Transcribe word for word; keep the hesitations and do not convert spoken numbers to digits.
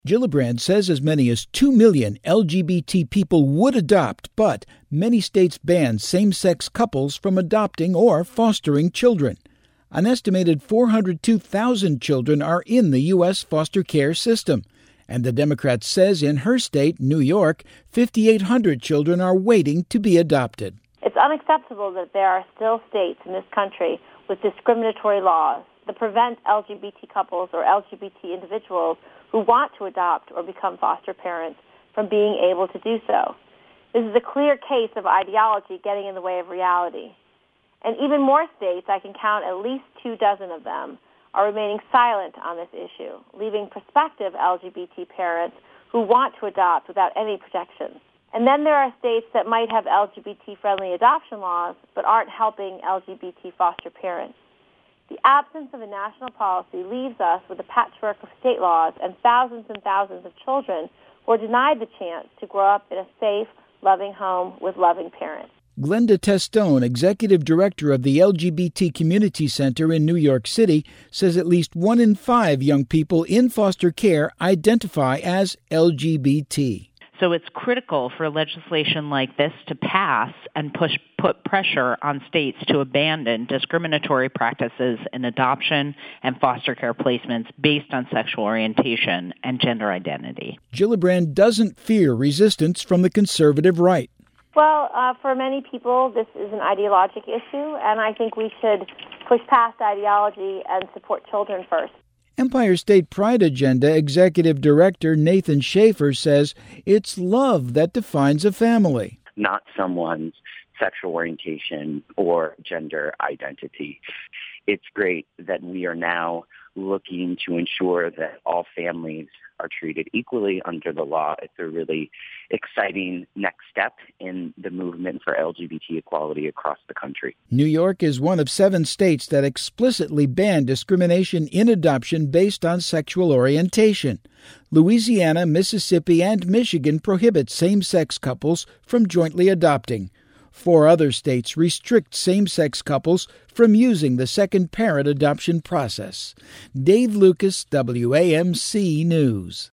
Gillibrand says as many as two million L G B T people would adopt, but many states ban same-sex couples from adopting or fostering children. An estimated four hundred two thousand children are in the U S foster care system. And the Democrat says in her state, New York, five thousand eight hundred children are waiting to be adopted. It's unacceptable that there are still states in this country with discriminatory laws that prevent L G B T couples or L G B T individuals who want to adopt or become foster parents from being able to do so. This is a clear case of ideology getting in the way of reality. And even more states, I can count at least two dozen of them, are remaining silent on this issue, leaving prospective L G B T parents who want to adopt without any protections. And then there are states that might have L G B T-friendly adoption laws but aren't helping L G B T foster parents. The absence of a national policy leaves us with a patchwork of state laws and thousands and thousands of children who are denied the chance to grow up in a safe, loving home with loving parents. Glenda Testone, executive director of the L G B T Community Center in New York City, says at least one in five young people in foster care identify as L G B T. So it's critical for legislation like this to pass and push put pressure on states to abandon discriminatory practices in adoption and foster care placements based on sexual orientation and gender identity. Gillibrand doesn't fear resistance from the conservative right. Well, uh, for many people, this is an ideologic issue, and I think we should push past ideology and support children first. Empire State Pride Agenda Executive Director Nathan Schaefer says it's love that defines a family. Not someone's sexual orientation or gender identity. It's great that we are now looking to ensure that all families are treated equally under the law. It's a really exciting next step in the movement for L G B T equality across the country. New York is one of seven states that explicitly ban discrimination in adoption based on sexual orientation. Louisiana, Mississippi, and Michigan prohibit same-sex couples from jointly adopting. Four other states restrict same-sex couples from using the second parent adoption process. Dave Lucas, W A M C News.